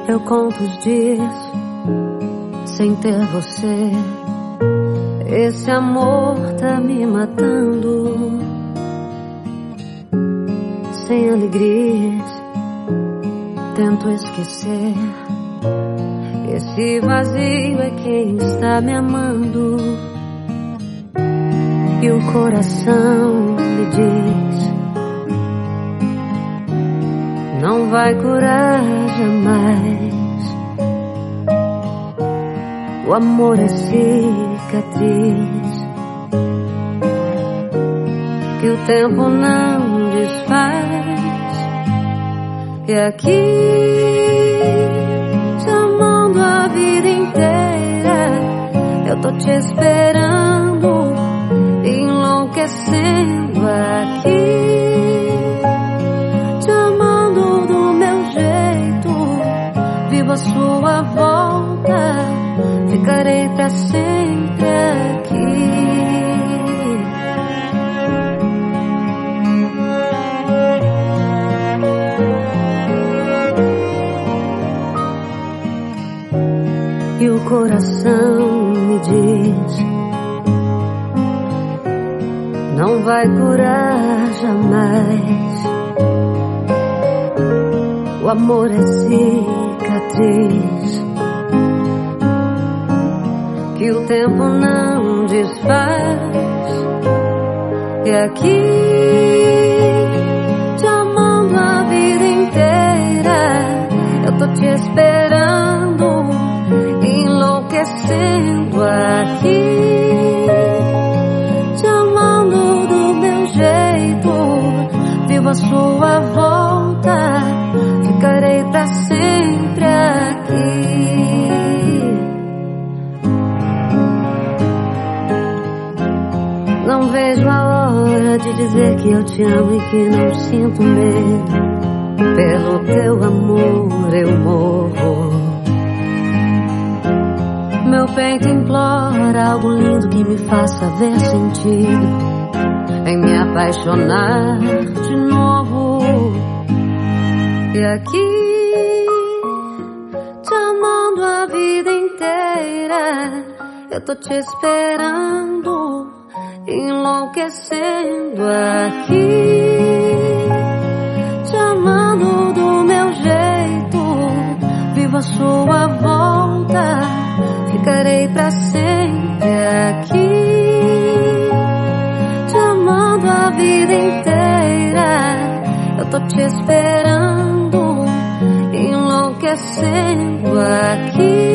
Eu conto os dias sem ter você. Esse amor tá me matando. Sem alegrias, tento esquecer. Esse vazio é quem está me amando. E o coração me diz: não vai curar jamais. O amor é cicatriz que o tempo não desfaz. E aqui, te amando a vida inteira, eu tô te esperando, enlouquecendo aqui. Te amando do meu jeito, vivo a sua volta, ficarei pra sempre aqui. E o coração me diz: não vai curar jamais. O amor é cicatriz que o tempo não desfaz. E aqui, te amando a vida inteira, eu tô te esperando, enlouquecendo aqui. Te amando do meu jeito, vivo a sua volta, ficarei pra sempre aqui. Não vejo a hora de dizer que eu te amo e que não sinto medo. Pelo teu amor eu morro. Meu peito implora algo lindo que me faça ver sentido em me apaixonar de novo. E aqui, te amando a vida inteira, eu tô te esperando, enlouquecendo aqui. Te amando do meu jeito, vivo a sua volta, ficarei pra sempre aqui. Te amando a vida inteira, eu tô te esperando, enlouquecendo aqui.